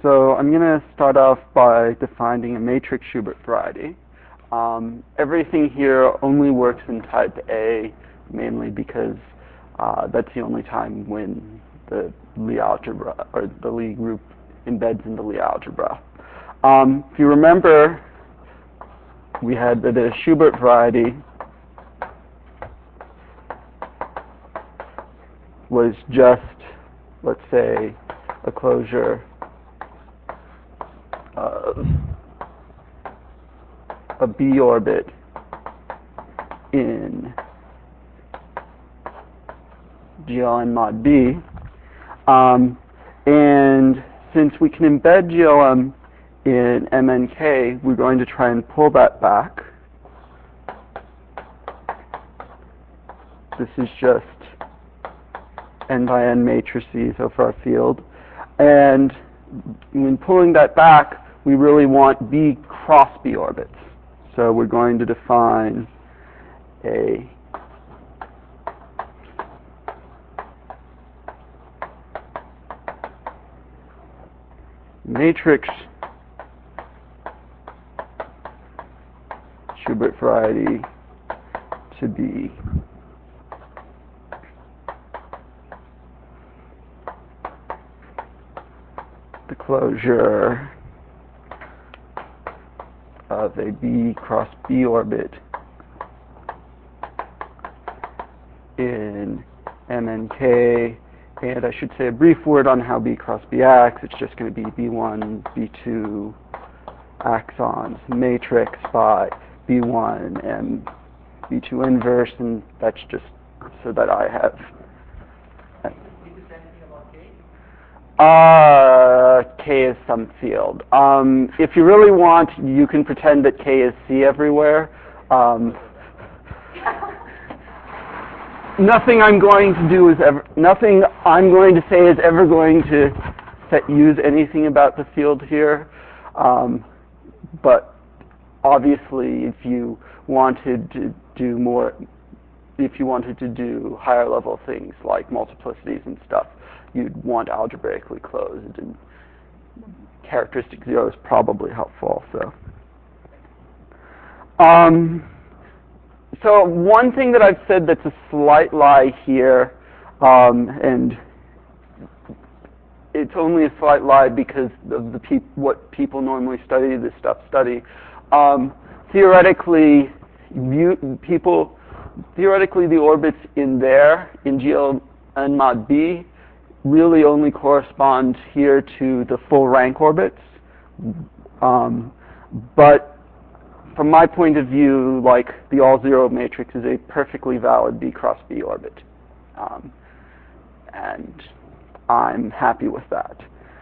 So I'm going to start off by defining a matrix Schubert variety. Everything here only works in type A, mainly because that's the only time when the Lie algebra, or the Lie group, embeds in the Lie algebra. If you remember, we had that a Schubert variety was just, let's say, a closure of a B orbit in GLN mod B. And since we can embed GLM in MNK, we're going to try and pull that back. This is just n by n matrices of our field. And when pulling that back, we really want B cross B orbits. So we're going to define a matrix Schubert variety to be the closure of a B cross B orbit in MNK. And I should say a brief word on how B cross B acts. It's just going to be B1, B2 axons matrix by B1 and B2 inverse, and that's just so that I have. Did you say anything about K? K is some field. If you really want, you can pretend that K is C everywhere. Nothing I'm going to say is ever going to use anything about the field here. But obviously, if you wanted to do more, if you wanted to do higher level things like multiplicities and stuff, you'd want algebraically closed, and characteristic 0 is probably helpful also. So one thing that I've said that's a slight lie here, and it's only a slight lie because of the what people normally study this stuff study. Theoretically, the orbits in there, in GLN mod B, really only correspond here to the full rank orbits. But from my point of view, like, the all-zero matrix is a perfectly valid B cross B orbit. And I'm happy with that.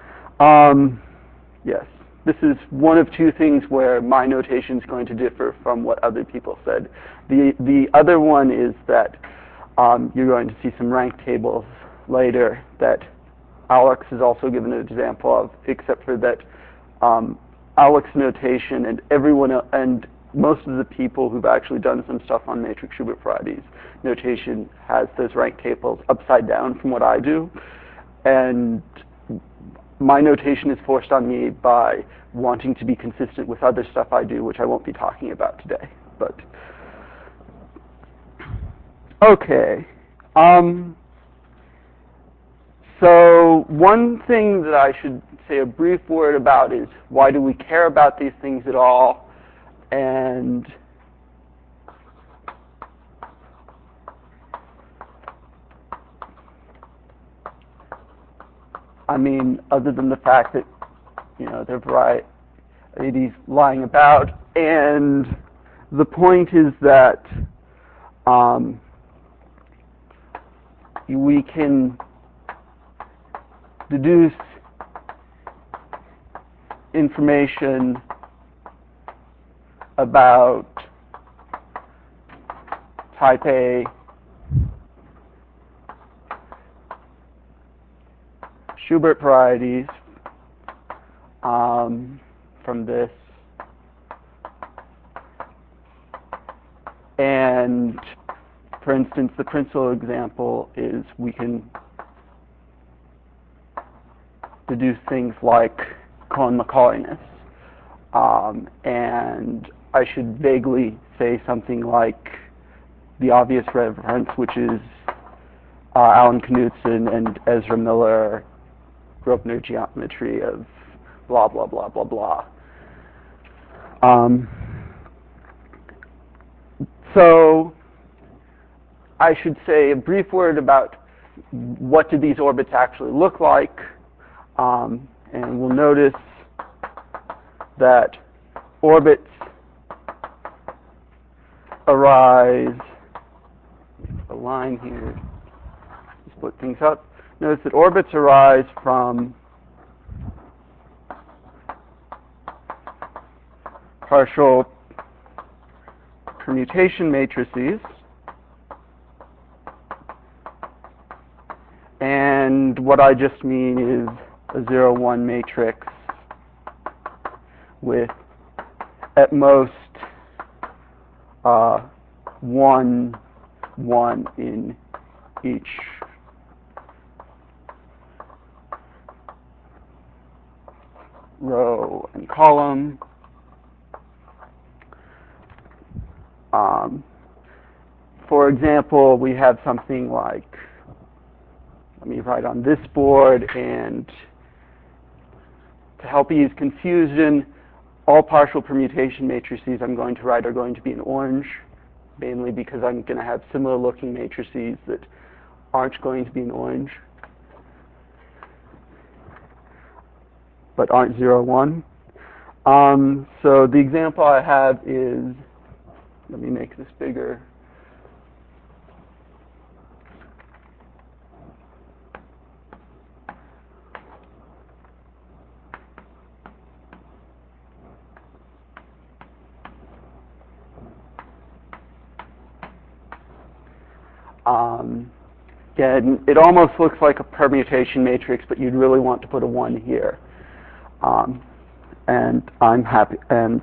Yes, this is one of two things where my notation is going to differ from what other people said. The other one is that you're going to see some rank tables later that Alex has also given an example of, except for that Alex notation and everyone and most of the people who've actually done some stuff on matrix Schubert varieties notation has those rank tables upside down from what I do, and my notation is forced on me by wanting to be consistent with other stuff I do, which I won't be talking about today. But okay. So one thing that I should say a brief word about is, why do we care about these things at all? And I mean, other than the fact that, you know, there are varieties lying about, and the point is that we can deduce information about type A Schubert varieties from this, and for instance, the principal example is we can deduce things like Cohen-Macauliness. And I should vaguely say something like the obvious reference, which is Alan Knudsen and Ezra Miller, Grobner geometry of blah, blah, blah, blah, blah. So I should say a brief word about what do these orbits actually look like. And we'll notice that orbits arise, a line here, split things up. Notice that orbits arise from partial permutation matrices, and what I just mean is a 0-1 matrix with at most 1, 1 in each row and column. For example, we have something like, let me write on this board, and to help ease confusion, all partial permutation matrices I'm going to write are going to be in orange, mainly because I'm going to have similar looking matrices that aren't going to be in orange, but aren't 0-1. So the example I have is, let me make this bigger. Again, it almost looks like a permutation matrix, but you'd really want to put a 1 here. And I'm happy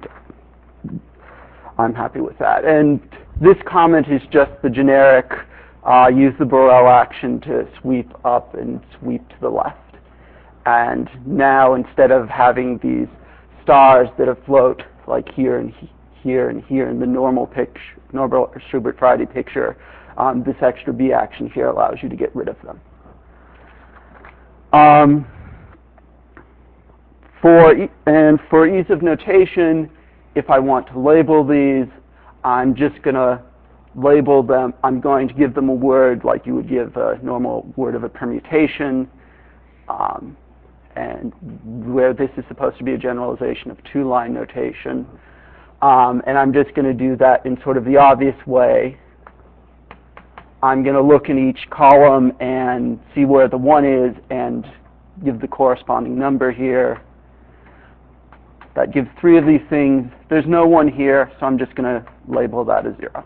with that. And this comment is just the generic use the Borel action to sweep up and sweep to the left. And now, instead of having these stars that float like here and here and here in the normal Schubert-Friday picture, this extra B action here allows you to get rid of them. For ease of notation, if I want to label these, I'm just going to label them. I'm going to give them a word like you would give a normal word of a permutation, and where this is supposed to be a generalization of two-line notation. And I'm just going to do that in sort of the obvious way. I'm going to look in each column and see where the 1 is and give the corresponding number here. That gives 3 of these things. There's no 1 here, so I'm just going to label that as 0.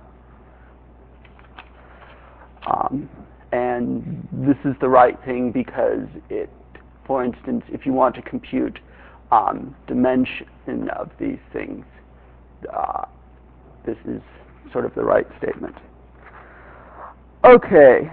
And this is the right thing because it, for instance, if you want to compute dimension of these things, this is sort of the right statement. Okay.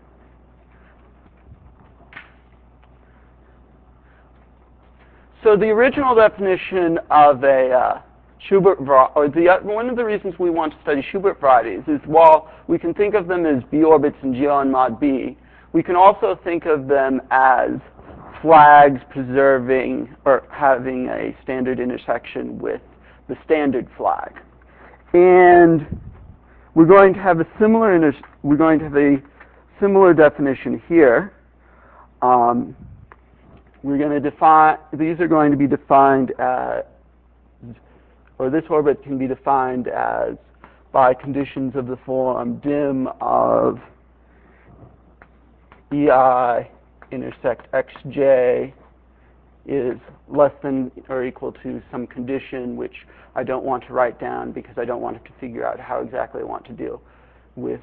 So the original definition of a Schubert, or one of the reasons we want to study Schubert varieties is while we can think of them as B orbits in GL mod B, we can also think of them as flags preserving or having a standard intersection with the standard flag. And we're going to have a similar definition here. We're going to define, these are going to be defined as, or this orbit can be defined as by conditions of the form dim of EI intersect xj is less than or equal to some condition which I don't want to write down because I don't want to figure out how exactly I want to deal with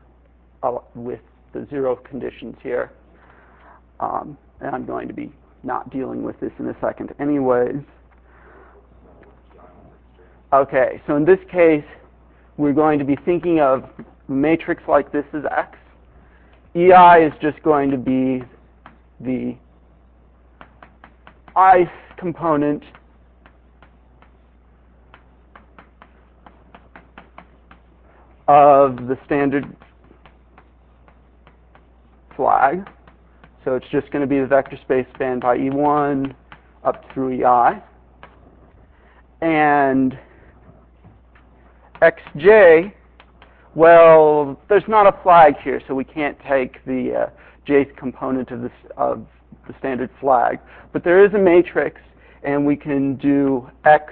the 0 conditions here. And I'm going to be not dealing with this in a second anyways. Okay, so in this case, we're going to be thinking of a matrix like this as X. EI is just going to be the ith component of the standard flag. So it's just going to be the vector space spanned by E1 up through EI. And xj, well, there's not a flag here, so we can't take the jth component of the standard flag. But there is a matrix, and we can do x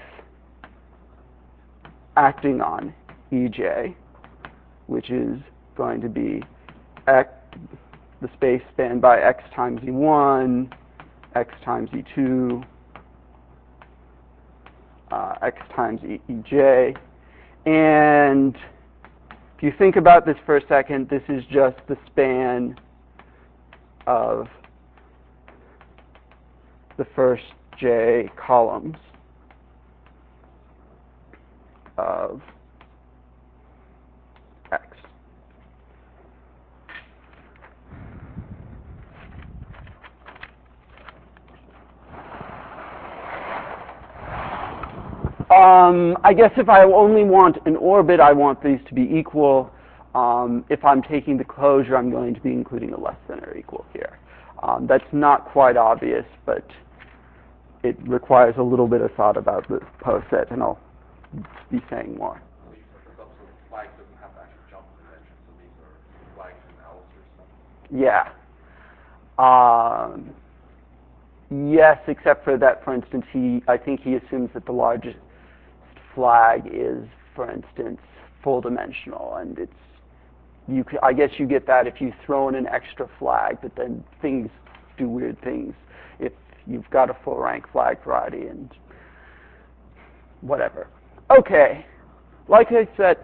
acting on ej, which is going to be x, the space spanned by x times E1, x times E2, x times Ej. And if you think about this for a second, this is just the span of the first j columns of x. I guess if I only want an orbit, I want these to be equal. If I'm taking the closure, I'm going to be including a less than or equal here. That's not quite obvious, but it requires a little bit of thought about the poset, and I'll be saying more. So the flag doesn't have to actually jump dimension, so these are flags and owls or something? Yeah. Yes, except for that, for instance, I think he assumes that the largest flag is, for instance, full dimensional, and I guess you get that if you throw in an extra flag, but then things do weird things if you've got a full rank flag variety and whatever. Okay, like I said,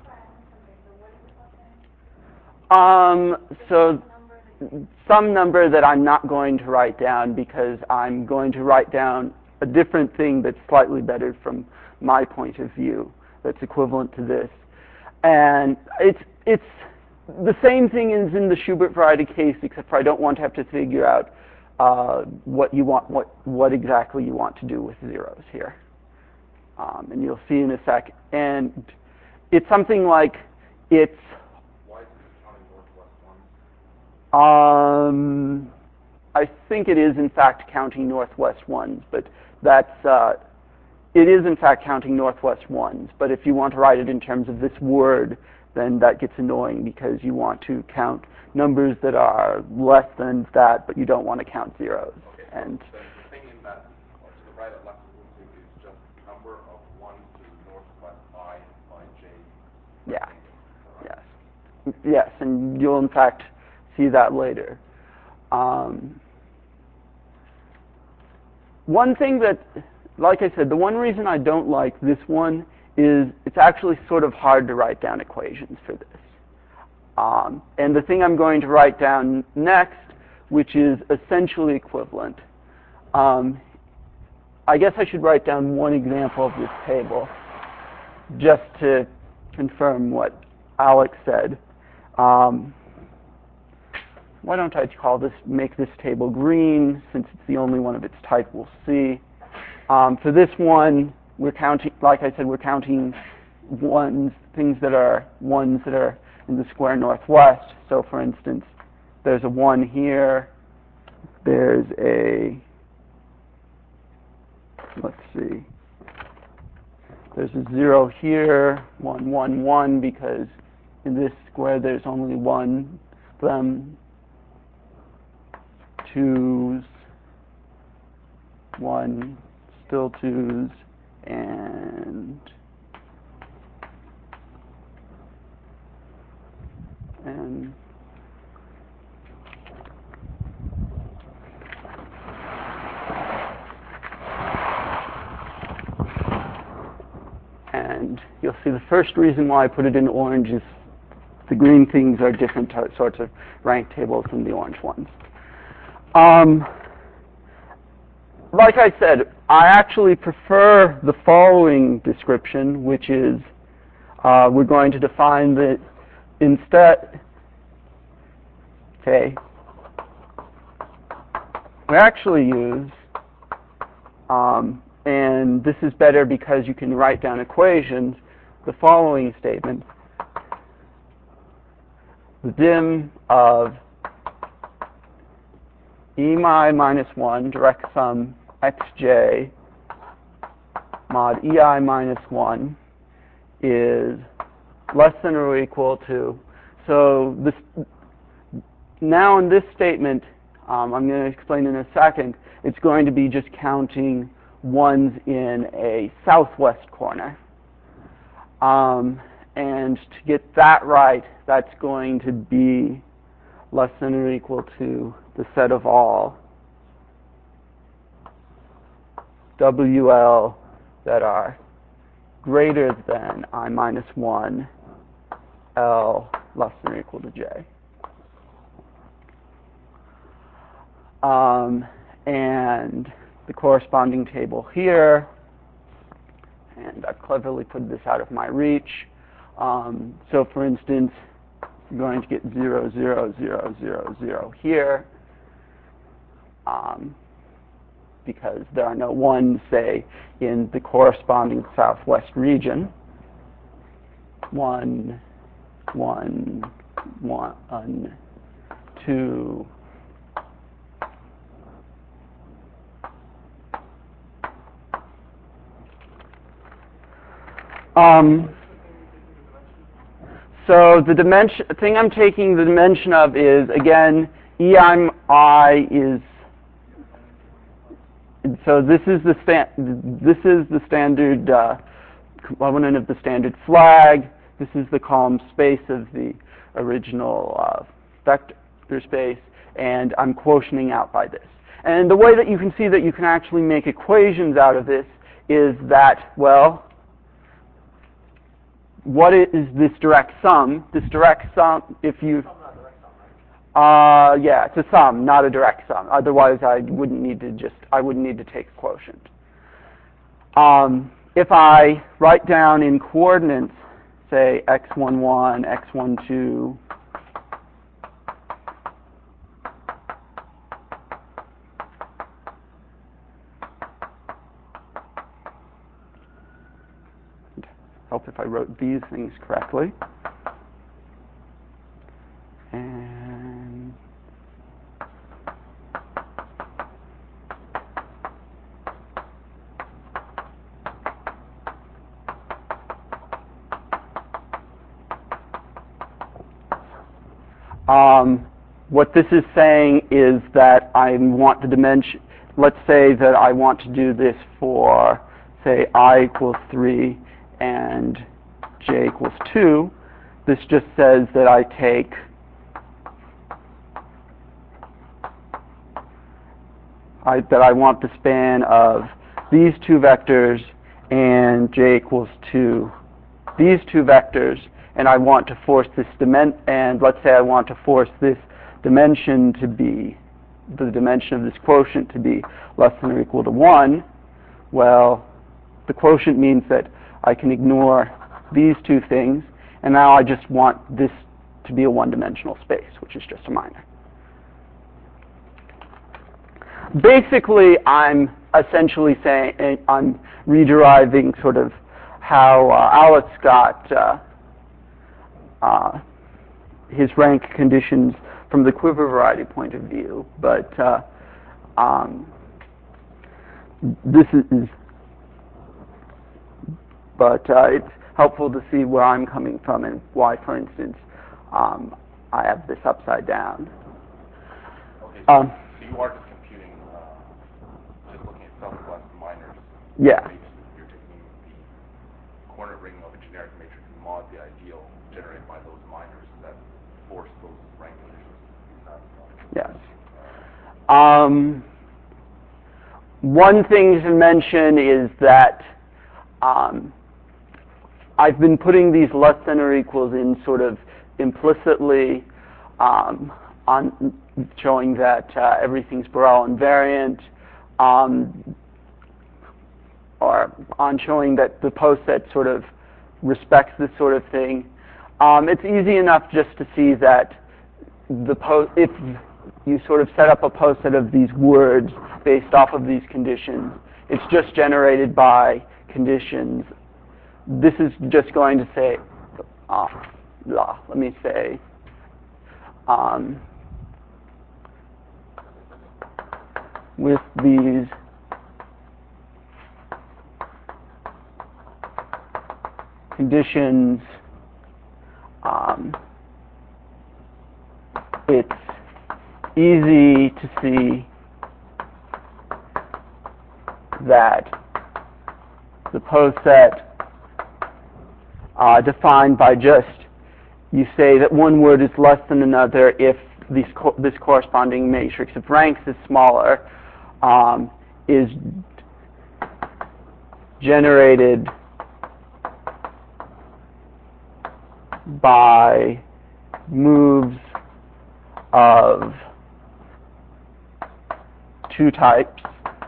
so some number that I'm not going to write down because I'm going to write down a different thing that's slightly better from my point of view that's equivalent to this. And it's the same thing as in the Schubert variety case, except for I don't want to have to figure out what exactly you want to do with zeros here. And you'll see in a sec. And it's something like it's Why is it counting northwest ones? I think it is in fact counting northwest ones, but that's it is in fact counting northwest ones. But if you want to write it in terms of this word, then that gets annoying because you want to count numbers that are less than that, but you don't want to count zeros. Okay, and so the thing in that, to the right of left of the is just number of 1 to northwest I by j. yeah, yes, and you'll in fact see that later. One thing that, like I said, the one reason I don't like this one is it's actually sort of hard to write down equations for this. And the thing I'm going to write down next, which is essentially equivalent, I guess I should write down one example of this table just to confirm what Alex said. Why don't I make this table green, since it's the only one of its type we'll see. For this one, we're counting, like I said, we're counting things that are ones that are in the square northwest. So for instance, there's a 1 here, there's a, let's see, there's a 0 here, 1, 1, 1, because in this square there's only one of them, 2s, 1, still 2s, and you'll see the first reason why I put it in orange is the green things are different sorts of rank tables than the orange ones. Like I said, I actually prefer the following description, which is we're going to define that instead, okay, we actually use And this is better because you can write down equations. The following statement: the dim of E mi minus 1 direct sum xj mod EI minus 1 is less than or equal to. So this, now in this statement, I'm going to explain in a second, it's going to be just counting ones in a southwest corner. And to get that right, that's going to be less than or equal to the set of all WL that are greater than I minus 1 L less than or equal to J. And the corresponding table here, and I've cleverly put this out of my reach. So for instance, you're going to get 0, 0, 0, 0, 0 here, because there are no ones, say, in the corresponding southwest region. 1, 1, 1, 2. So the dimension thing I'm taking the dimension of is, again, EI is, so this is the standard component of the standard flag. This is the column space of the original vector space, and I'm quotienting out by this. And the way that you can see that you can actually make equations out of this is that, well, what is this direct sum? This direct sum, if you, yeah, it's a sum, not a direct sum. Otherwise, I wouldn't need to take a quotient. If I write down in coordinates, say x11, x12, help if I wrote these things correctly. And what this is saying is that I want the dimension, let's say that I want to do this for, say, I equals 3 and j equals 2. This just says that I take that I want the span of these two vectors and j equals 2 these two vectors, and I want to force this dimension, and let's say I want to force this dimension to be, the dimension of this quotient to be less than or equal to 1. Well, the quotient means that I can ignore these two things, and now I just want this to be a one-dimensional space, which is just a minor. Basically, I'm essentially saying, I'm rederiving sort of how Alex got his rank conditions from the quiver variety point of view, but it's helpful to see where I'm coming from and why, for instance, I have this upside down. Okay, so you are just computing, just looking at southwest minors. Yeah. You're taking the corner ring of a generic matrix and mod the ideal generated by those minors that force those rank conditions to be satisfied. Yes. One thing to mention is that I've been putting these less than or equals in sort of implicitly on showing that everything's Borel invariant, or on showing that the post set sort of respects this sort of thing. It's easy enough just to see that if you sort of set up a post set of these words based off of these conditions, It's just generated by conditions. This is just going to say, let me say, with these conditions, it's easy to see that the pose set defined by just, you say that one word is less than another if this corresponding matrix of ranks is smaller, is generated by moves of two types.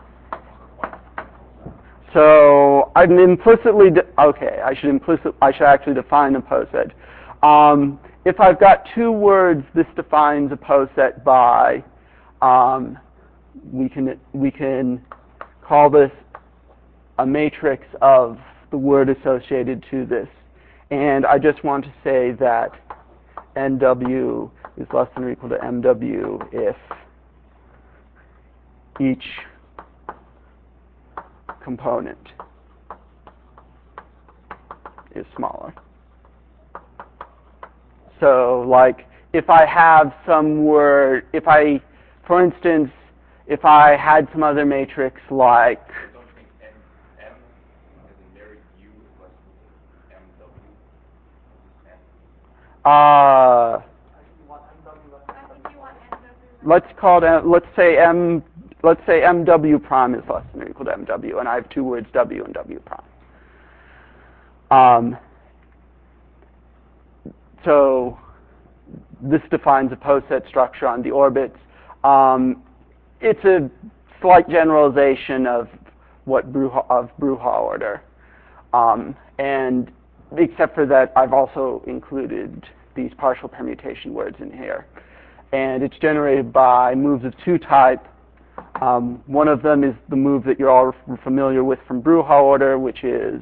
So I'm implicitly I should actually define a pose set. If I've got two words, this defines a pose set by we can call this a matrix of the word associated to this. And I just want to say that NW is less than or equal to MW if each component is smaller. So, like, if I have some word, for instance, if I had some other matrix like, Don't you think M as in Mary U is less than MW? uh, let's say MW prime is less than or equal to MW, and I have two words W and W prime. So this defines a pose set structure on the orbits. It's a slight generalization of what Bruja order, and except for that, I've also included these partial permutation words in here. And it's generated by moves of two type. One of them is the move that you're all familiar with from Bruja order, which is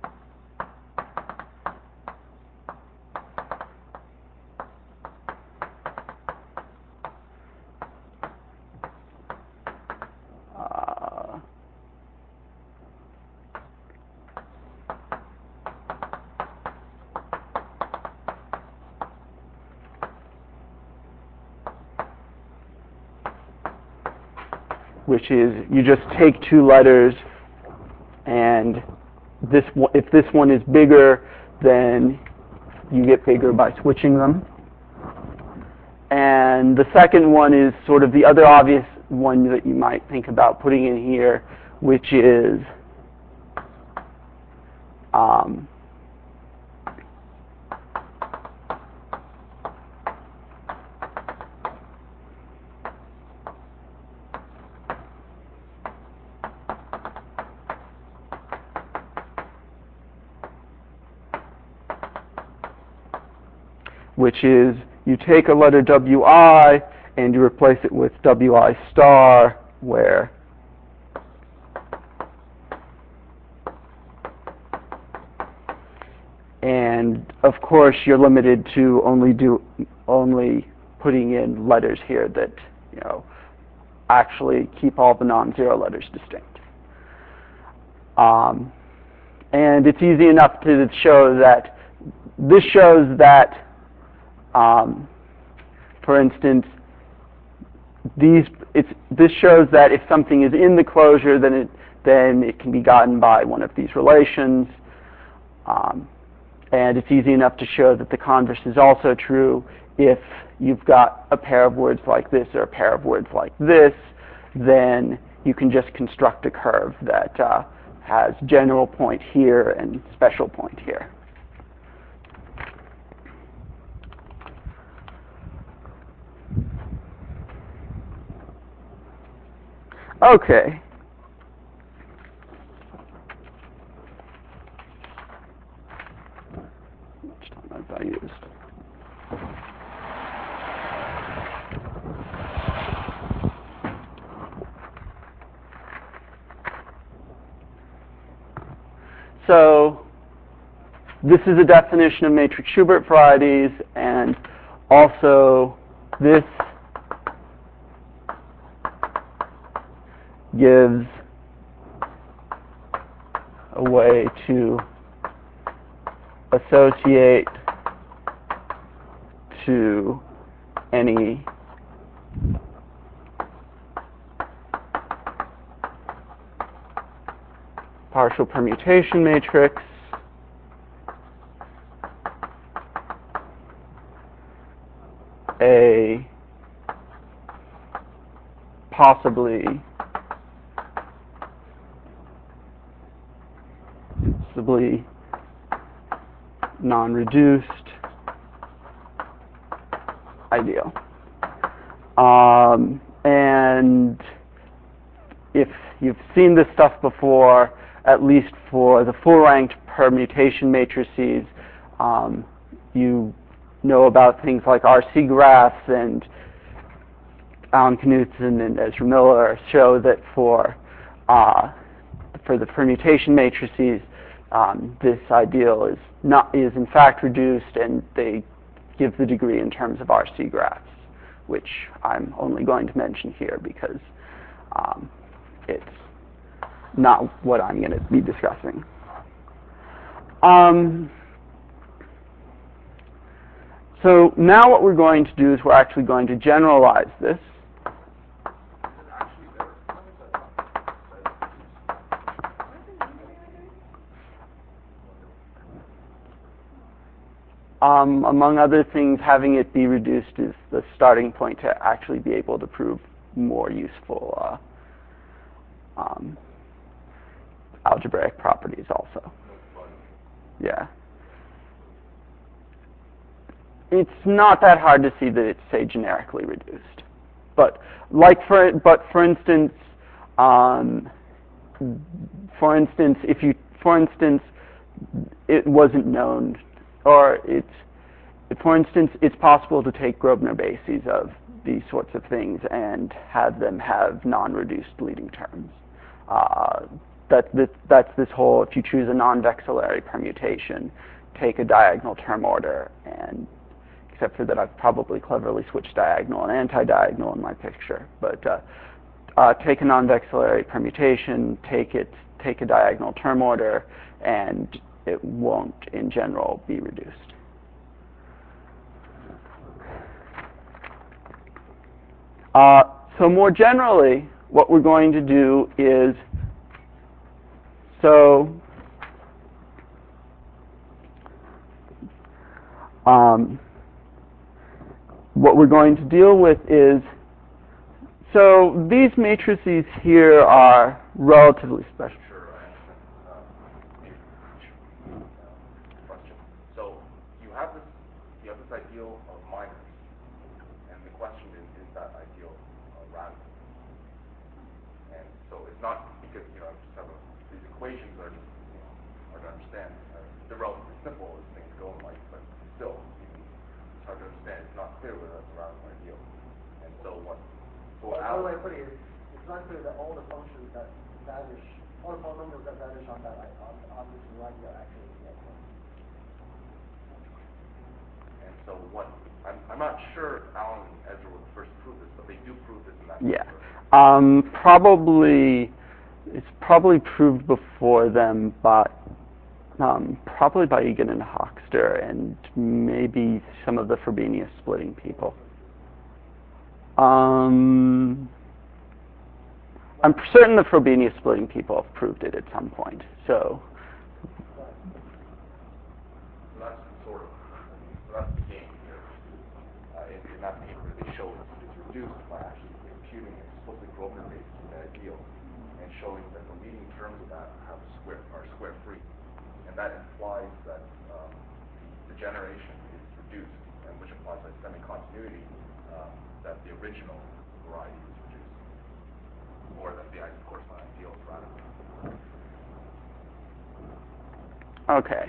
which is you just take two letters, and if this one is bigger, then you get bigger by switching them. And the second one is sort of the other obvious one that you might think about putting in here, which is which is you take a letter WI and you replace it with WI star, where and of course you're limited to only putting in letters here that actually keep all the non-zero letters distinct. And it's easy enough to show that this shows that for instance, this shows that if something is in the closure, then it can be gotten by one of these relations. And it's easy enough to show that the converse is also true. If you've got a pair of words like this or a pair of words like this, then you can just construct a curve that has general point here and special point here. Okay. How much time have I used? So this is a definition of matrix Schubert varieties, and also this gives a way to associate to any partial permutation matrix a possibly non-reduced ideal. And if you've seen this stuff before, at least for the full-ranked permutation matrices, you know about things like RC graphs, and Alan Knudsen and Ezra Miller show that for the permutation matrices, this ideal is in fact reduced, and they give the degree in terms of RC graphs, which I'm only going to mention here because it's not what I'm going to be discussing. So now what we're going to do is we're actually going to generalize this. Among other things, having it be reduced is the starting point to actually be able to prove more useful algebraic properties also. Yeah. It's not that hard to see that it's, say, generically reduced. But for instance, it wasn't known, or for instance, it's possible to take Grobner bases of these sorts of things and have them have non-reduced leading terms. That's this whole, if you choose a non-vexillary permutation, take a diagonal term order, and except for that I've probably cleverly switched diagonal and anti-diagonal in my picture. But take a non-vexillary permutation, take a diagonal term order, and it won't, in general, be reduced. So more generally, what we're going to do is, what we're going to deal with is, so these matrices here are relatively special. Sure, I understand. Question. So you have this ideal of minors, and the question is that ideal random? And so it's not because I just have these equations are just hard to understand. They're relatively simple as things go in life, but still, it's hard to understand. It's not clear whether that's a random ideal. And so what? So another way of putting it, it's not clear that all the functions that vanish, all the polynomials that vanish on that on this variety are actually equal. And so what? I'm not sure Alan and Ezra would first prove this, but they do prove this in that Yeah. paper. It's probably proved before them, but probably by Egan and Hochster, and maybe some of the Frobenius splitting people. I'm certain the Frobenius splitting people have proved it at some point. So that's that's the game here. In that paper, they show it's reduced by actually computing explicit Grobner bases of the ideal and showing that the leading terms of that are square free, and that implies that the generation is reduced, and which implies by semi-continuity that the original variety is reduced, or that the corresponding ideal is radical. okay.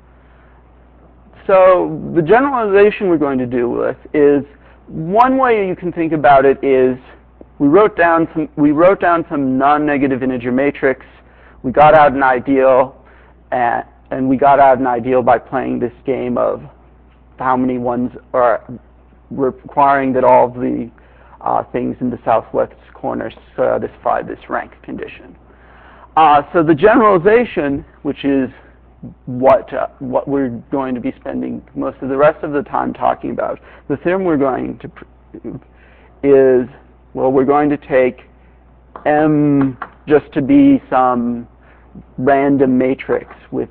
So the generalization we're going to do with is, one way you can think about it is we wrote down some non-negative integer matrix, we got out an ideal, and we got out an ideal by playing this game of how many ones are requiring that all of the things in the southwest corner satisfy this rank condition. So the generalization, which is what we're going to be spending most of the rest of the time talking about, the theorem we're going to prove is, well, we're going to take M just to be some random matrix which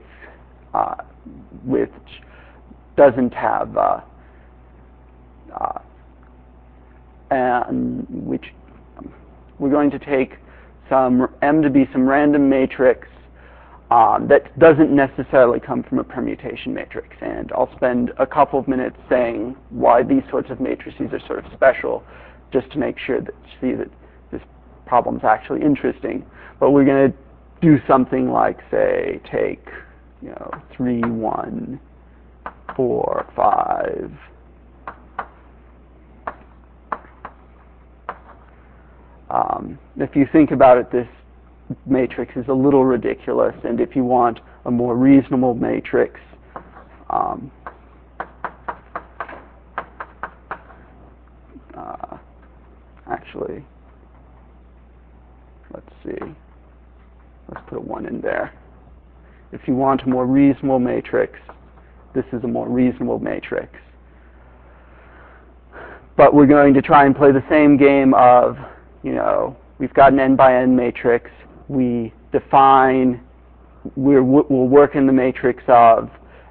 doesn't have and which we're going to take some M to be some random matrix that doesn't necessarily come from a permutation matrix. And I'll spend a couple of minutes saying why these sorts of matrices are sort of special, just to make sure that you see that this problem's actually interesting. But we're going to do something like, say, take 3, 1, 4, 5. If you think about it, this matrix is a little ridiculous, and if you want a more reasonable matrix, actually, let's see, let's put a 1 in there. If you want a more reasonable matrix, this is a more reasonable matrix. But we're going to try and play the same game of, we've got an n by n matrix. We define, we'll work in the matrix of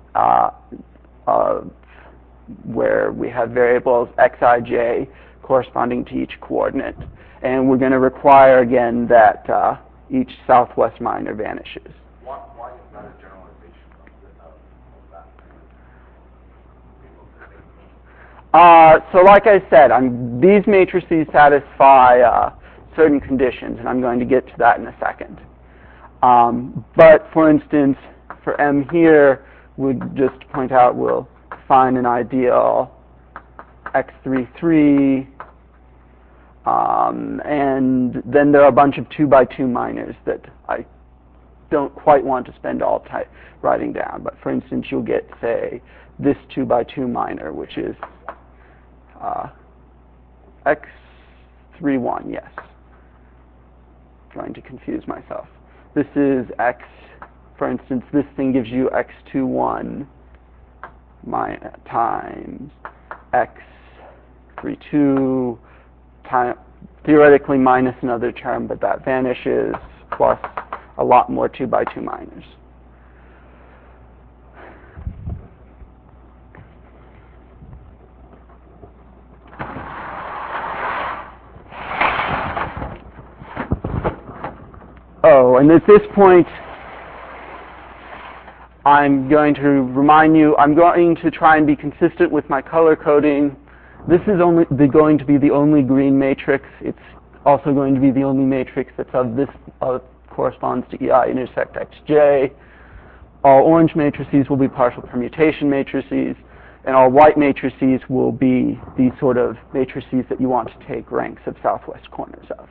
where we have variables xij corresponding to each coordinate. And we're going to require, again, that each southwest minor vanishes. Why is that a generalization of that? So like I said, these matrices satisfy certain conditions, and I'm going to get to that in a second. But for instance, for M here, we'd just point out we'll find an ideal x33, and then there are a bunch of 2 by 2 minors that I don't quite want to spend all time writing down. But for instance, you'll get, say, this 2 by 2 minor, which is x31, yes. Trying to confuse myself. This is x, for instance, this thing gives you x21 times x32 time, theoretically minus another term, but that vanishes, plus a lot more 2 by 2 minors. Oh, and at this point, I'm going to remind you, I'm going to try and be consistent with my color coding. This is going to be the only green matrix. It's also going to be the only matrix that's of this corresponds to EI intersect xj. All orange matrices will be partial permutation matrices, and all white matrices will be these sort of matrices that you want to take ranks of southwest corners of.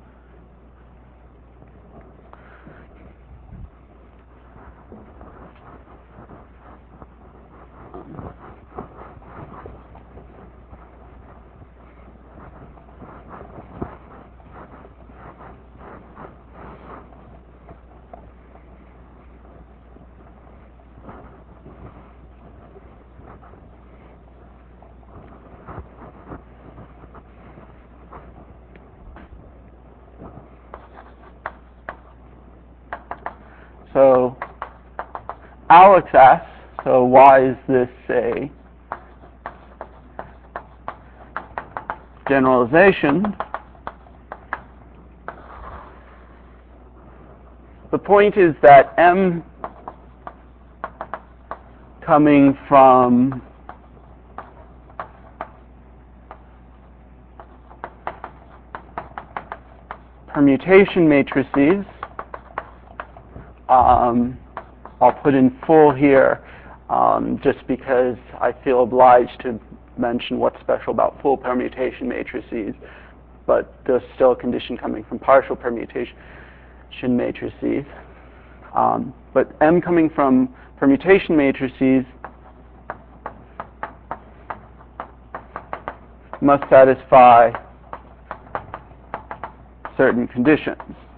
So Alex asks, so why is this a generalization? The point is that M coming from permutation matrices, I'll put in full here just because I feel obliged to mention what's special about full permutation matrices, but there's still a condition coming from partial permutation matrices. but M coming from permutation matrices must satisfy certain conditions.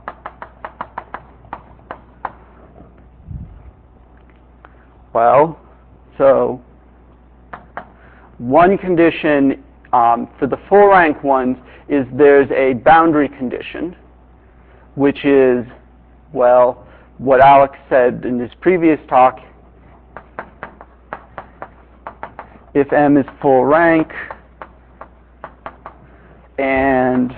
Well, so one condition for the full rank ones is there's a boundary condition, which is, well, what Alex said in his previous talk. If M is full rank and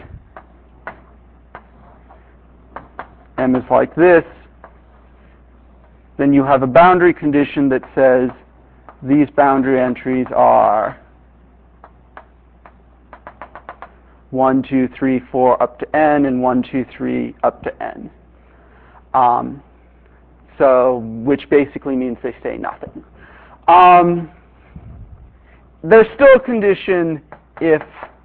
M is like this, then you have a boundary condition that says these boundary entries are 1, 2, 3, 4 up to n, and 1, 2, 3 up to n. So, which basically means they say nothing. There's still a condition if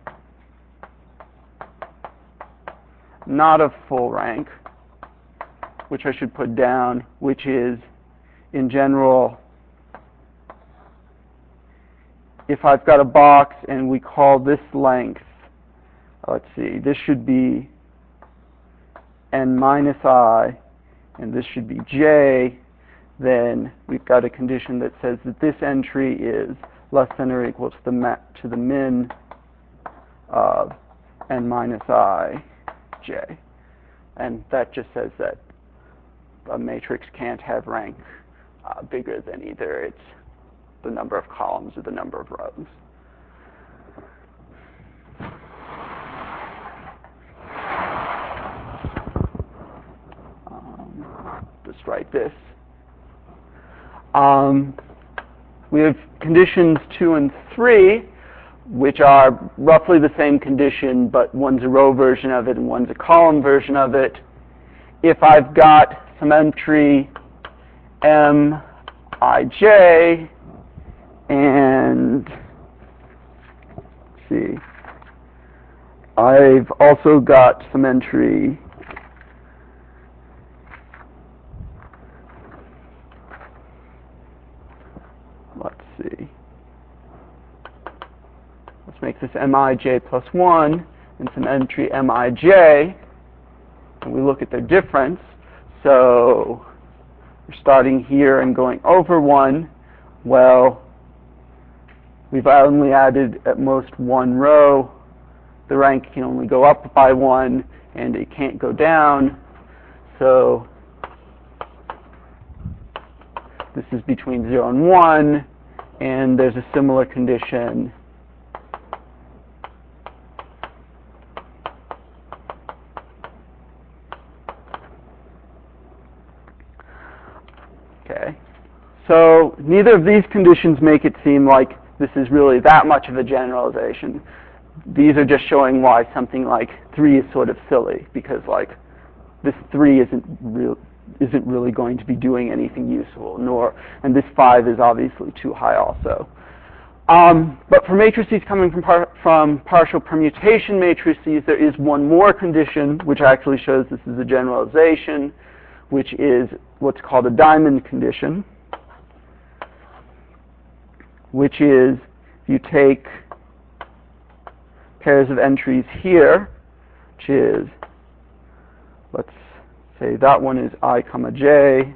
not of full rank, which I should put down, which is, in general, if I've got a box and we call this length, let's see, this should be n minus I, and this should be j, then we've got a condition that says that this entry is less than or equal to the min of n minus I j. And that just says that a matrix can't have rank bigger than either its the number of columns or the number of rows. Just write this. We have conditions 2 and 3, which are roughly the same condition, but one's a row version of it and one's a column version of it. If I've got some entry M, I, J, and let's see, I've also got some entry let's make this Mij plus 1 and some entry Mij, and we look at their difference. So we're starting here and going over 1. Well, we've only added at most 1 row. The rank can only go up by 1, and it can't go down. So this is between 0 and 1, and there's a similar condition okay. So neither of these conditions make it seem like this is really that much of a generalization. These are just showing why something like 3 is sort of silly, because like this 3 isn't really going to be doing anything useful, and this 5 is obviously too high also. But for matrices coming from partial permutation matrices, there is one more condition which actually shows this is a generalization, which is what's called a diamond condition, which is you take pairs of entries here, which is, let's say that one is I comma j,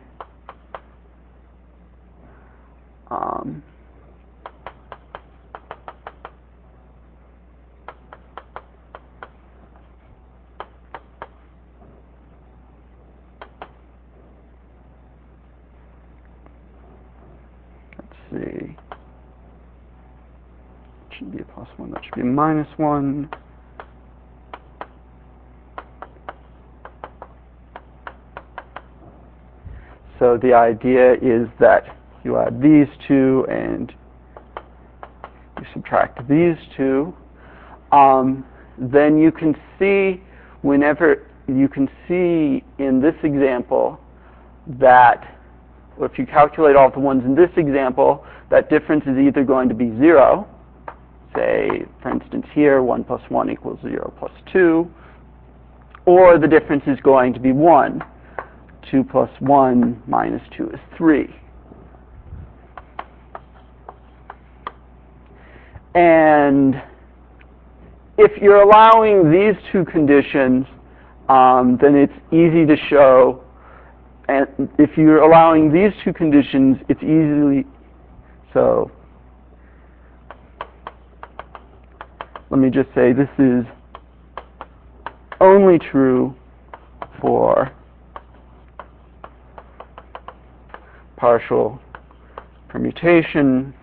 let's see, it should be a plus 1, that should be a minus 1. So the idea is that you add these two and you subtract these two. Then you can see in this example that if you calculate all the ones in this example, that difference is either going to be 0, say, for instance here, 1 plus 1 equals 0 plus 2, or the difference is going to be 1. 2 plus 1 minus 2 is 3. And if you're allowing these two conditions, then it's easy to show. And if you're allowing these two conditions, it's easily, so let me just say this is only true for partial permutation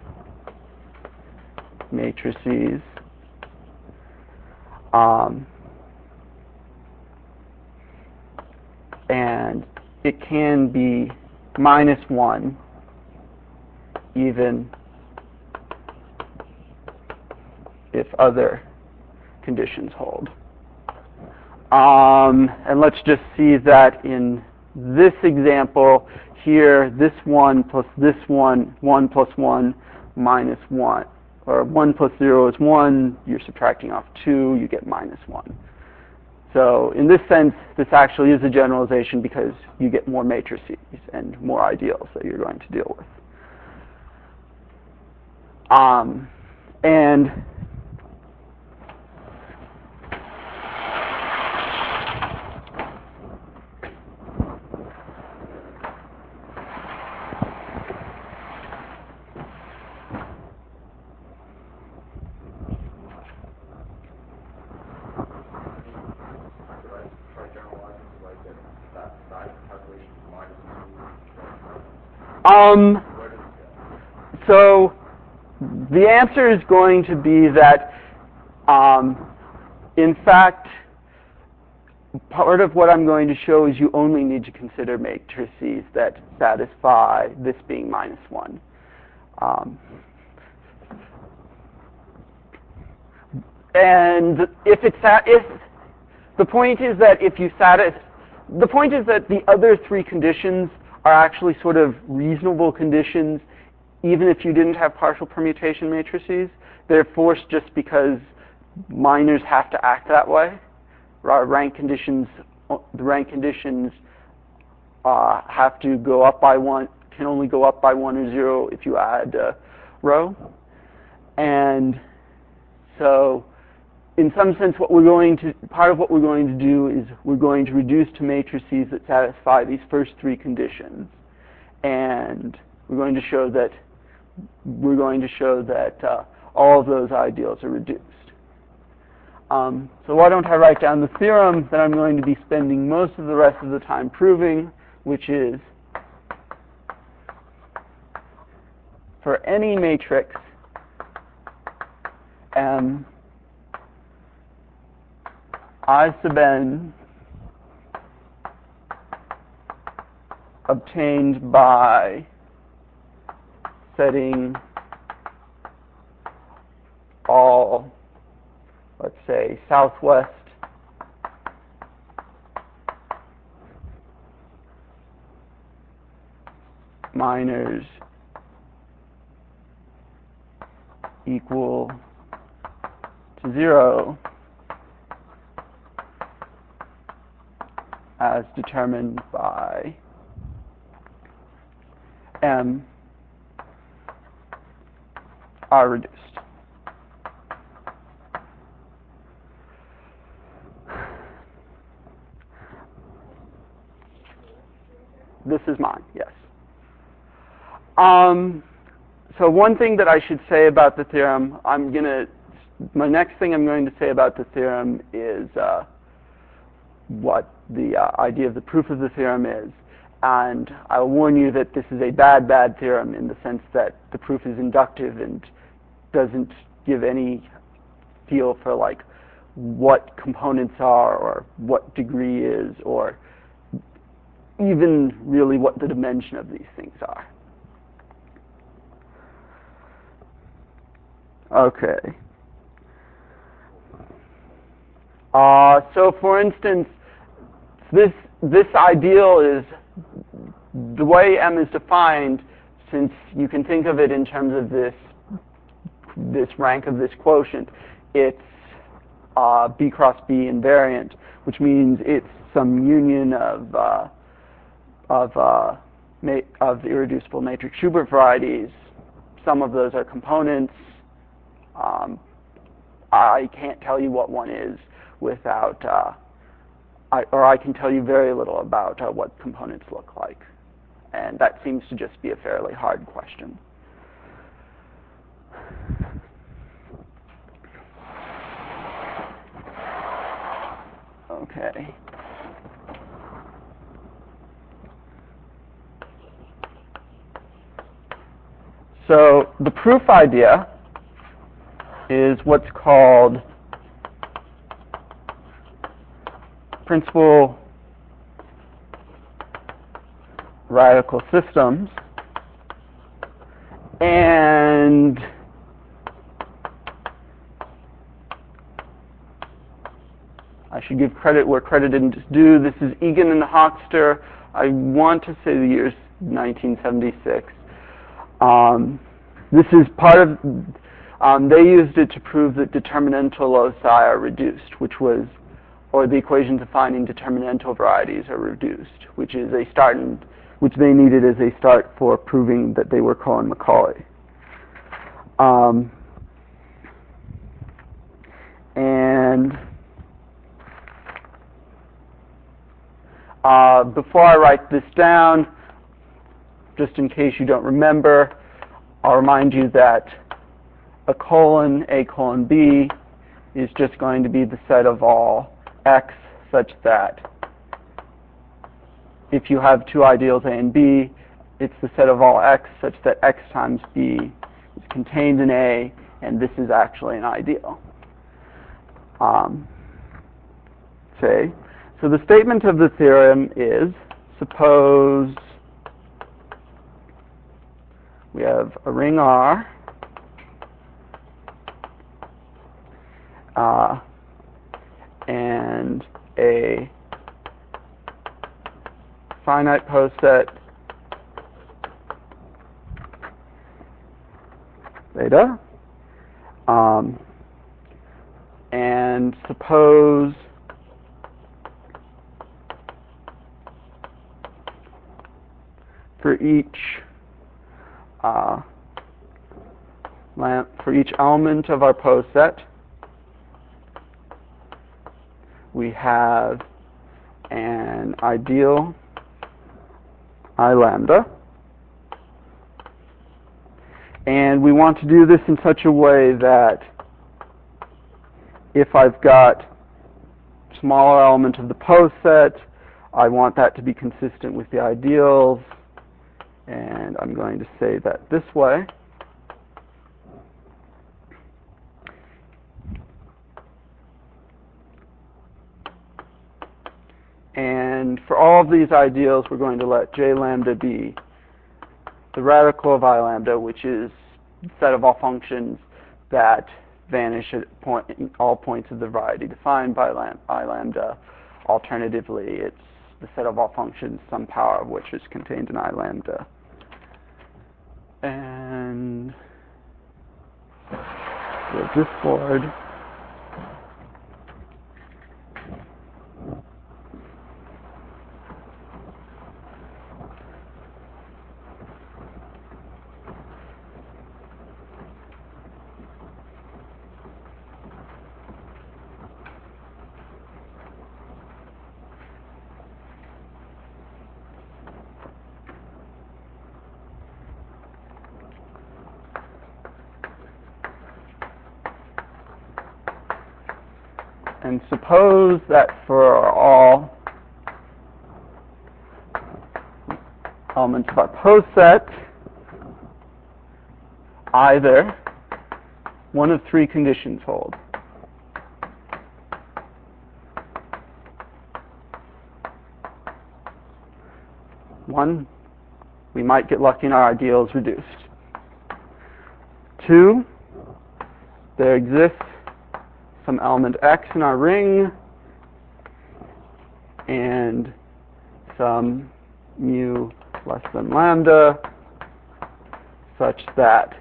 matrices. And it can be minus 1 even if other conditions hold. And let's just see that in this example here, this 1 plus this 1, 1 plus 1 minus 1, or 1 plus 0 is 1, you're subtracting off 2, you get minus 1. So in this sense, this actually is a generalization because you get more matrices and more ideals that you're going to deal with. And so the answer is going to be that, in fact, part of what I'm going to show is you only need to consider matrices that satisfy this being minus 1. And if the point is that if you the point is that the other three conditions are actually sort of reasonable conditions, even if you didn't have partial permutation matrices. They're forced just because minors have to act that way. The rank conditions have to go up by 1, can only go up by 1 or 0 if you add a row. And so in some sense, part of what we're going to do is we're going to reduce to matrices that satisfy these first three conditions, and we're going to show that all of those ideals are reduced. So why don't I write down the theorem that I'm going to be spending most of the rest of the time proving, which is for any matrix M I sub n obtained by setting all, let's say, southwest minors equal to 0 as determined by M are reduced. This is mine, yes. So one thing that I should say about the theorem, my next thing I'm going to say about the theorem is what the idea of the proof of the theorem is. And I'll warn you that this is a bad theorem in the sense that the proof is inductive and doesn't give any feel for like what components are or what degree is or even really what the dimension of these things are. Okay. So for instance, this ideal is the way M is defined, since you can think of it in terms of this rank of this quotient, it's B cross B invariant, which means it's some union of of the irreducible matrix Schubert varieties. Some of those are components. I can't tell you what one is without, or I can tell you very little about what components look like. And that seems to just be a fairly hard question. Okay. So the proof idea is what's called principal radical systems, and I should give credit where credit is due. This is Egan and Hochster. I want to say the year's 1976. This is part of, they used it to prove that determinantal loci are reduced, or the equations of finding determinantal varieties are reduced, which is a start, which they needed as a start for proving that they were Cohen-Macaulay. And before I write this down, just in case you don't remember, I'll remind you that A colon B is just going to be the set of all X such that if you have two ideals A and B, it's the set of all X such that X times B is contained in A, and this is actually an ideal. So the statement of the theorem is, suppose we have a ring R, and a finite poset theta, and suppose for each element of our poset, we have an ideal I lambda, and we want to do this in such a way that if I've got smaller element of the poset, I want that to be consistent with the ideals, and I'm going to say that this way. And for all of these ideals, we're going to let J lambda be the radical of I lambda, which is the set of all functions that vanish at all points of the variety defined by I lambda. Alternatively, it's the set of all functions, some power of which is contained in I lambda. And with this board, and suppose that for all elements of our poset, either one of three conditions hold. One, we might get lucky and our ideal is reduced. Two, there exists some element X in our ring and some mu less than lambda such that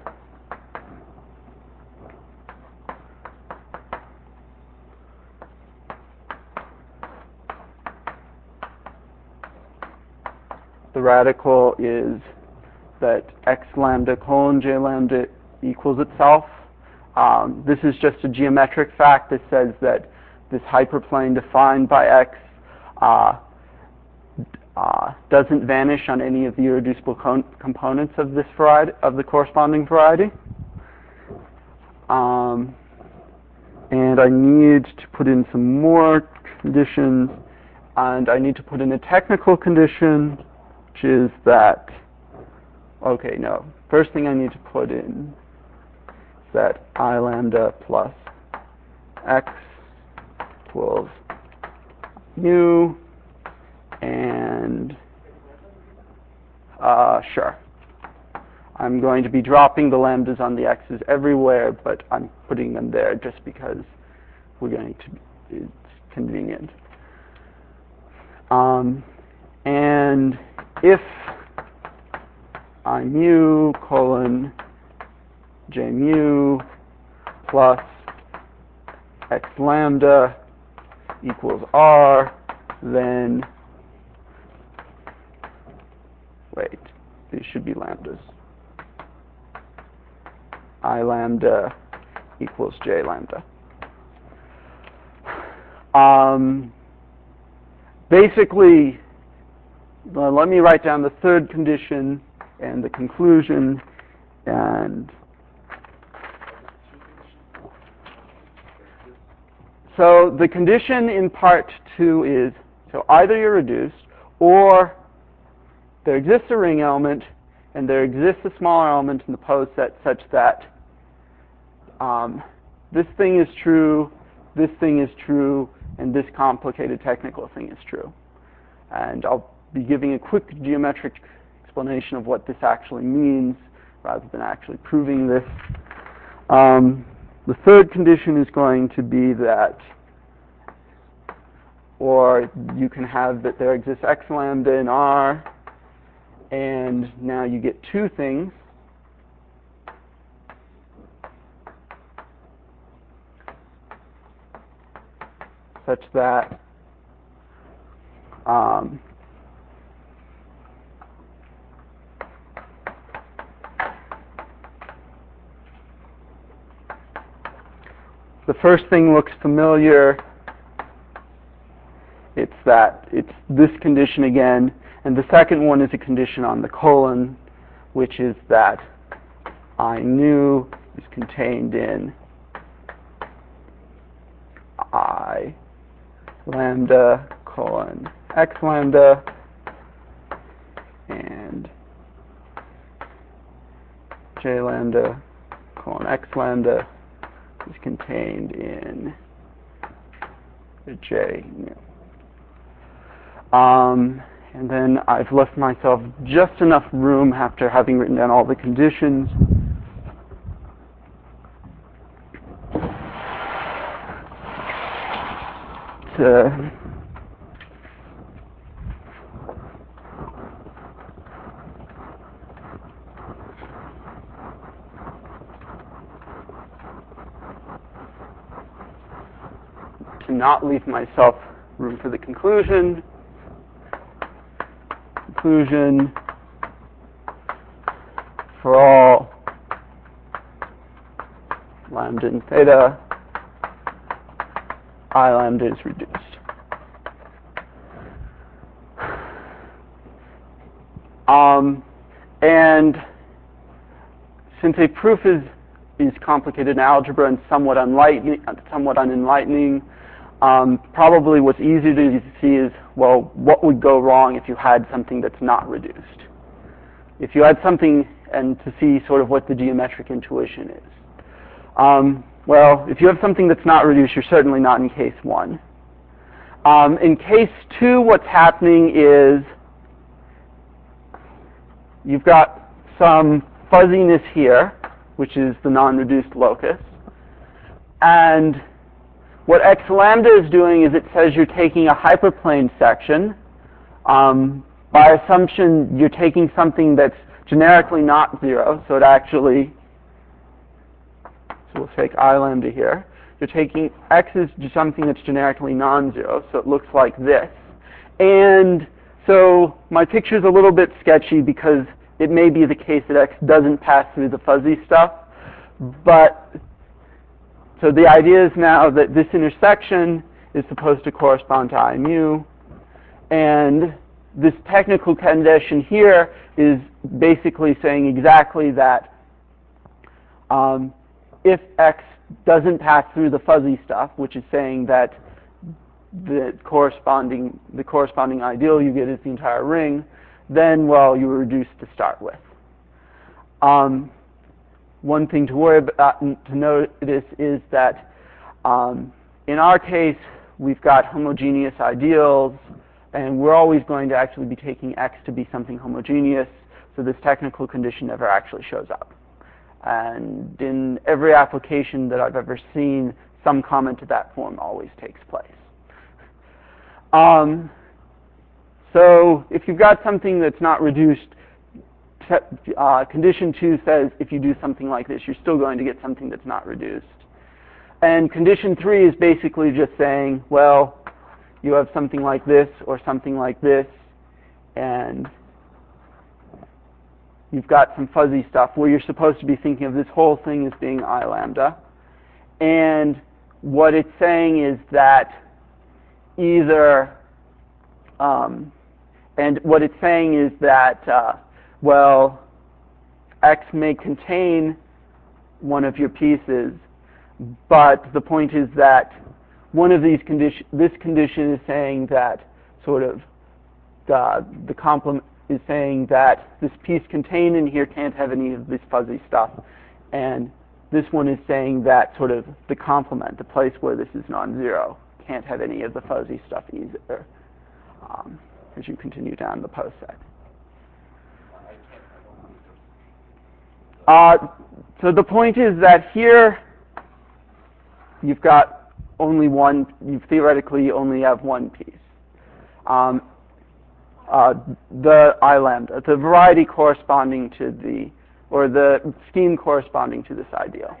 the radical is that x lambda colon j lambda equals itself. This is just a geometric fact that says that this hyperplane defined by x doesn't vanish on any of the irreducible components of this variety, of the corresponding variety. And I need to put in some more conditions, and I need to put in a technical condition, which is that, okay, no. First thing I need to put in is that I lambda plus x equals mu, and sure. I'm going to be dropping the lambdas on the x's everywhere, but I'm putting them there just because it's convenient. And if I mu colon j mu plus x lambda equals r, then, wait, these should be lambdas. I lambda equals j lambda. Basically, let me write down the third condition and the conclusion, and so the condition in part 2 is, so either you're reduced, or there exists a ring element, and there exists a smaller element in the pose set such that this thing is true, this thing is true, and this complicated technical thing is true. And I'll be giving a quick geometric explanation of what this actually means, rather than actually proving this. The third condition is going to be that, or you can have that there exists x lambda in R, and now you get two things. Such that the first thing looks familiar. It's this condition again, and the second one is a condition on the colon, which is that I nu is contained in I lambda colon x lambda, and j lambda colon x lambda is contained in j nu. And then I've left myself just enough room after having written down all the conditions to not leave myself room for the conclusion. Conclusion for all lambda and theta, I lambda is reduced. And since a proof is complicated in algebra and somewhat unenlightening, probably what's easier to see is, well, what would go wrong if you had something that's not reduced? If you had something, and to see sort of what the geometric intuition is. Well, if you have something that's not reduced, you're certainly not in case 1. In case 2, what's happening is you've got some fuzziness here, which is the non-reduced locus. And what x lambda is doing is it says you're taking a hyperplane section. By assumption, you're taking something that's generically not 0, so it actually, so we'll take I lambda here. You're taking x is something that's generically non-zero, so it looks like this. And So my picture's a little bit sketchy because it may be the case that X doesn't pass through the fuzzy stuff, but so the idea is now that this intersection is supposed to correspond to I mu, and this technical condition here is basically saying exactly that if X doesn't pass through the fuzzy stuff, which is saying that the corresponding ideal you get is the entire ring, then, well, you're reduced to start with. One thing to worry about, to notice, is that in our case, we've got homogeneous ideals, and we're always going to actually be taking X to be something homogeneous, so this technical condition never actually shows up. And in every application that I've ever seen, some comment to that form always takes place. So if you've got something that's not reduced, condition 2 says if you do something like this, you're still going to get something that's not reduced. And condition 3 is basically just saying, well, you have something like this or something like this, and you've got some fuzzy stuff where you're supposed to be thinking of this whole thing as being I lambda. And what it's saying is that either, well, X may contain one of your pieces, but the point is that one of these this condition is saying that sort of the complement is saying that this piece contained in here can't have any of this fuzzy stuff, and this one is saying that sort of the complement, the place where this is non-zero, can't have any of the fuzzy stuff either, as you continue down the post set. So the point is that here you've got only one, you theoretically only have one piece. The I lambda, the variety corresponding to the, or the scheme corresponding to this ideal.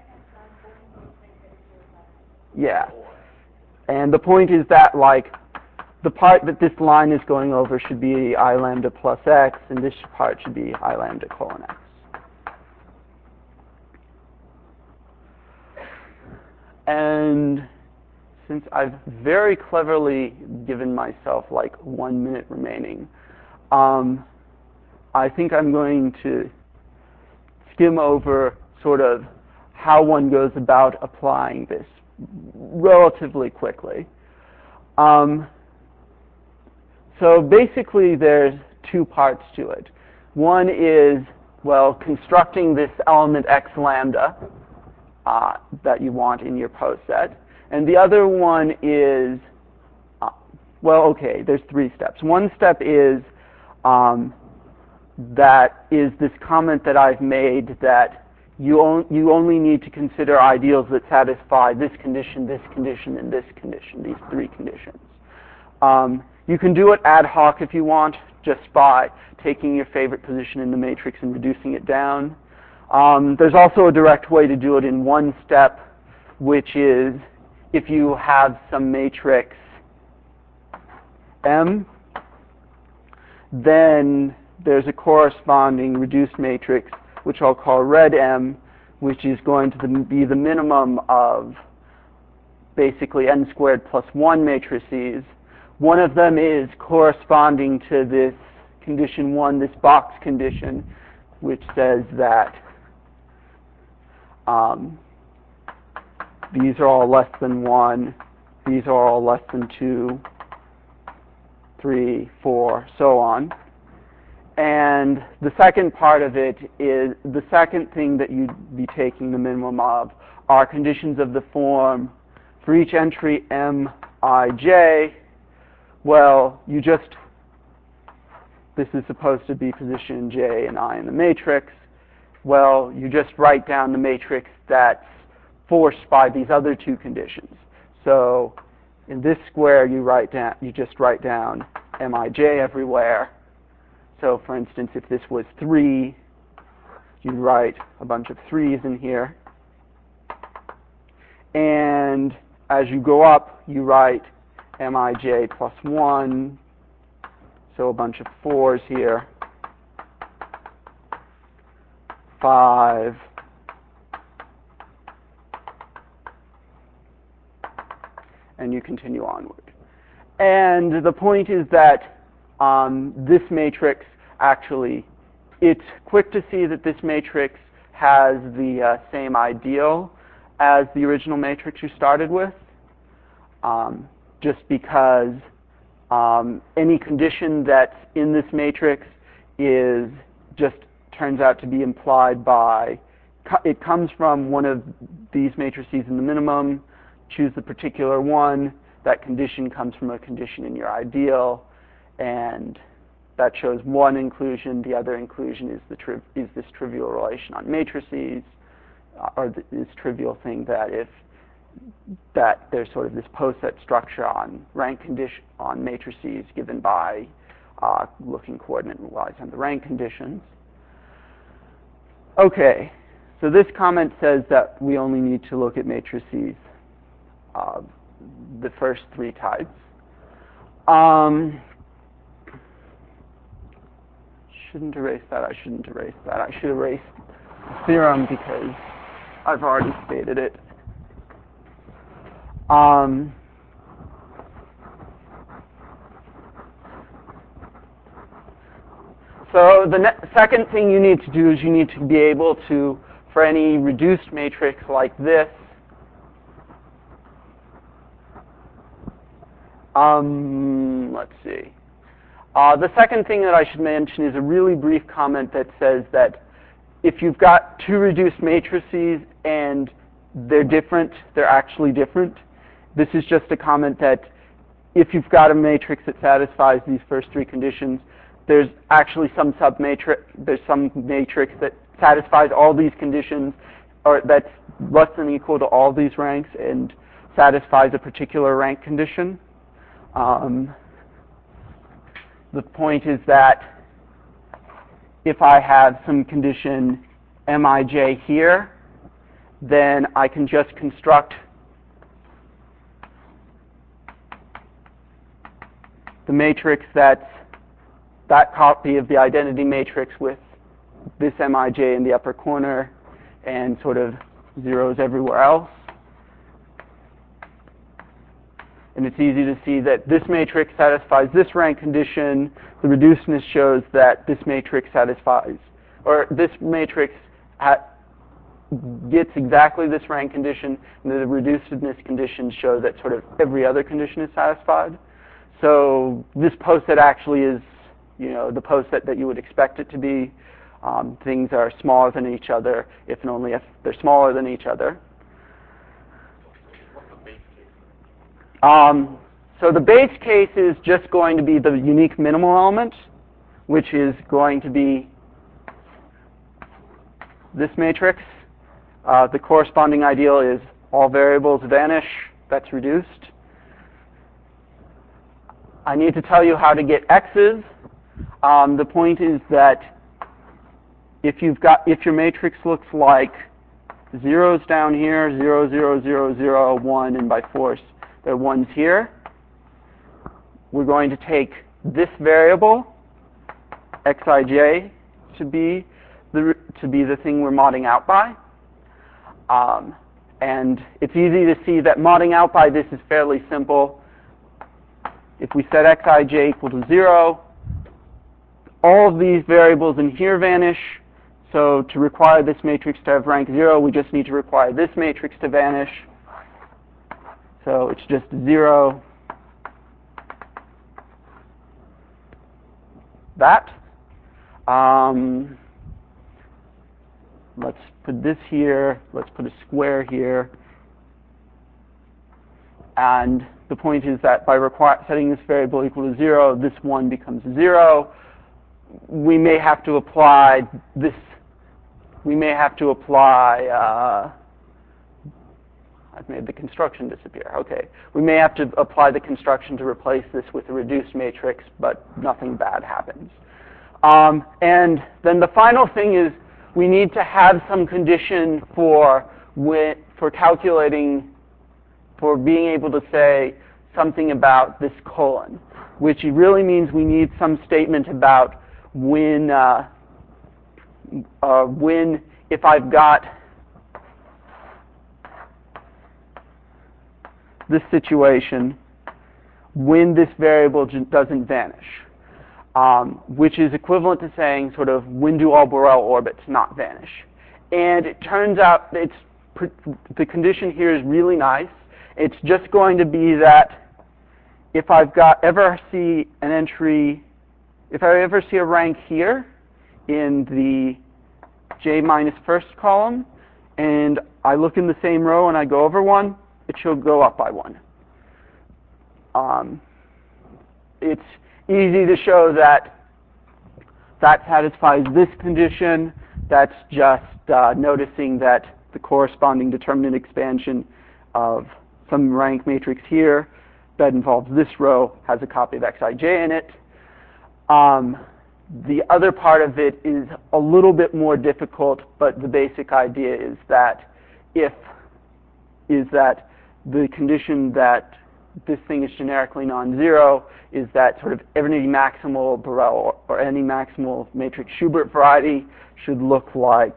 Yeah. And the point is that, like, the part that this line is going over should be I lambda plus X, and this part should be I lambda colon X. And since I've very cleverly given myself like 1 minute remaining, I think I'm going to skim over sort of how one goes about applying this relatively quickly. So basically there's two parts to it. One is, well, constructing this element X lambda that you want in your post set. And the other one is, well, okay, there's 3 steps. One step is that is this comment that I've made that you only need to consider ideals that satisfy this condition, and this condition, these 3 conditions. You can do it ad hoc if you want, just by taking your favorite position in the matrix and reducing it down. There's also a direct way to do it in one step, which is if you have some matrix M, then there's a corresponding reduced matrix, which I'll call red M, which is going to be the minimum of basically n squared plus 1 matrices. One of them is corresponding to this condition 1, this box condition, which says that these are all less than 1, these are all less than 2, 3, 4, so on. And the second part of it is, the second thing that you'd be taking the minimum of are conditions of the form, for each entry Mij, well, this is supposed to be position J and I in the matrix. Well, you just write down the matrix that's forced by these other 2 conditions. So in this square, you just write down Mij everywhere. So for instance, if this was 3, you'd write a bunch of 3s in here. And as you go up, you write Mij plus 1, So a bunch of 4s here. 5. And you continue onward. And the point is that this matrix actually, it's quick to see that this matrix has the same ideal as the original matrix you started with, just because any condition that's in this matrix turns out to be implied by, it comes from one of these matrices in the minimum. Choose the particular one. That condition comes from a condition in your ideal, and that shows one inclusion. The other inclusion is this trivial relation on matrices, or this trivial thing that there's sort of this poset structure on rank condition on matrices given by looking coordinate-wise on the rank conditions. Okay, so this comment says that we only need to look at matrices, the first 3 types. Shouldn't erase that. I shouldn't erase that. I should erase the theorem because I've already stated it. So the second thing you need to do is you need to be able to, for any reduced matrix like this, let's see. The second thing that I should mention is a really brief comment that says that if you've got 2 reduced matrices and they're different, they're actually different. This is just a comment that if you've got a matrix that satisfies these first 3 conditions, there's actually some there's some matrix that satisfies all these conditions, or that's less than or equal to all these ranks and satisfies a particular rank condition. The point is that if I have some condition Mij here, then I can just construct the matrix that's that copy of the identity matrix with this Mij in the upper corner and sort of zeros everywhere else. And it's easy to see that this matrix satisfies this rank condition. The reducedness shows that this matrix satisfies, or this matrix gets exactly this rank condition, and the reducedness conditions show that sort of every other condition is satisfied. So this poset actually is, the poset that you would expect it to be. Things are smaller than each other, if and only if they're smaller than each other. So the base case is just going to be the unique minimal element, which is going to be this matrix. The corresponding ideal is all variables vanish. That's reduced. I need to tell you how to get x's. The point is that if your matrix looks like zeros down here, 0, 0, 0, 0, 1, and by force there are 1s here, we're going to take this variable xij to be the thing we're modding out by. And it's easy to see that modding out by this is fairly simple. If we set xij equal to 0, all of these variables in here vanish. So to require this matrix to have rank 0, we just need to require this matrix to vanish. So it's just 0. That. Let's put this here. Let's put a square here. And the point is that by setting this variable equal to 0, this 1 becomes 0. We may have to apply this. We may have to apply. I've made the construction disappear. Okay. We may have to apply the construction to replace this with a reduced matrix, but nothing bad happens. And then the final thing is we need to have some condition for calculating, for being able to say something about this colon. which really means we need some statement about when if I've got this situation, when this variable doesn't vanish, which is equivalent to saying sort of when do all Borel orbits not vanish. And it turns out the condition here is really nice. It's just going to be that if I've ever see an entry, if I ever see a rank here in the J minus first column, and I look in the same row and I go over one, it should go up by one. It's easy to show that satisfies this condition. That's just noticing that the corresponding determinant expansion of some rank matrix here that involves this row has a copy of Xij in it. The other part of it is a little bit more difficult, but the basic idea is that the condition that this thing is generically non-zero is that sort of any maximal Borel or any maximal matrix Schubert variety should look like,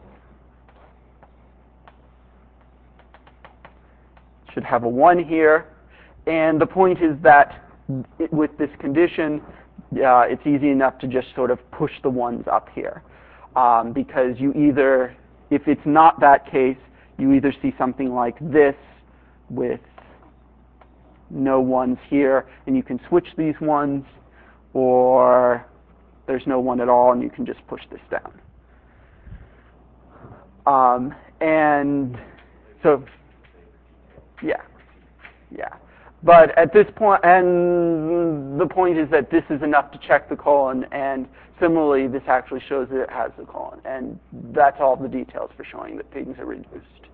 should have a 1 here. And the point is that with this condition, it's easy enough to just sort of push the 1s up here. Because you either, if it's not that case, you either see something like this with no 1s here, and you can switch these 1s, or there's no 1 at all, and you can just push this down. And so, yeah. But at this point, and the point is that this is enough to check the colon, and similarly, this actually shows that it has the colon. And that's all the details for showing that things are reduced.